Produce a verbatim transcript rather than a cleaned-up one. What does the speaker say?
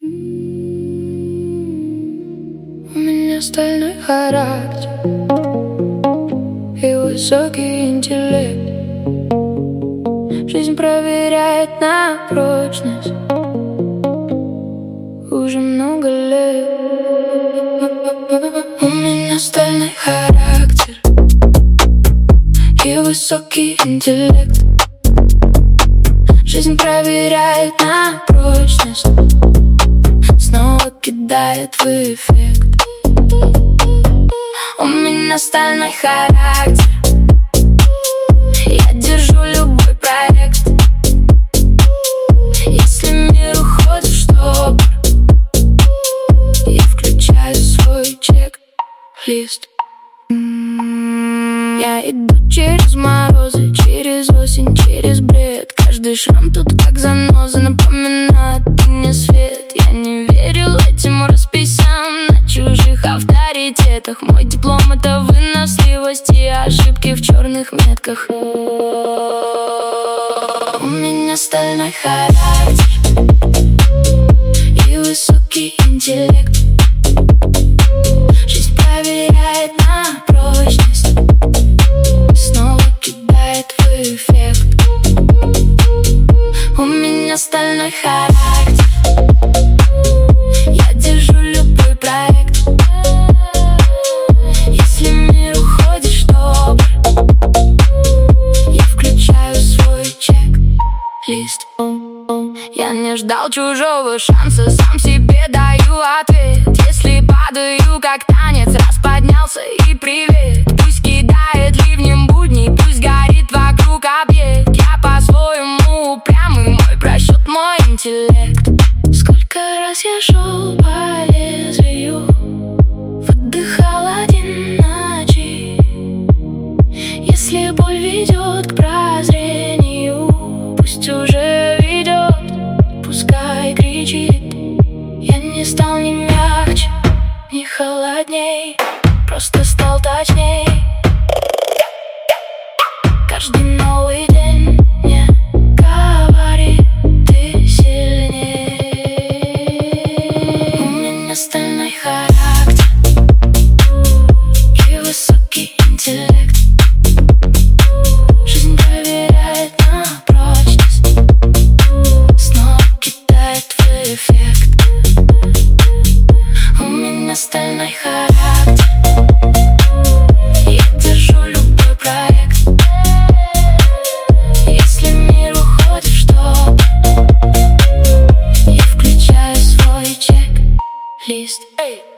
У меня стальной характер и высокий интеллект. Жизнь проверяет на прочность уже много лет. У меня стальной характер и высокий интеллект. Жизнь проверяет на прочность, снова кидает в эффект. У меня стальной характер, я держу любой проект. Если мир уходит в штопор, я включаю свой чек-лист. Я иду через морозы, через осень, через бред. Каждый шрам тут как заноза напоминает мне свет. Я не верил этим расписям на чужих авторитетах. Мой диплом — это выносливость и ошибки в черных метках. У меня стальной характер и высокий интеллект. Жизнь проверяет на прочность, снова кидает в эффект. У меня стальной характер, я держу любой проект. Если мир уходит в штопор, я включаю свой чек-лист. Я не ждал чужого шанса, сам себе даю ответ. Если падаю как танец, раз поднялся и привет. Пусть кидает ливнем будни, пусть горит вокруг объект. Я по-своему упрямый, мой просчет, мой интеллект. Сколько раз я шел по лезвию, выдыхал один ночи. Если боль ведет к прозрению, пусть уже ведет, пускай кричит. Я не стал ни мягче, ни холодней, просто стал точней. Каждый новый день мне говорит: ты сильнее. У меня стальной характер и высокий интеллект. Жизнь проверяет на прочность, снова кидает в эффект. У меня стальной характер, я держу любой проект. Если мир уходит в штопор, я включаю свой чек-лист.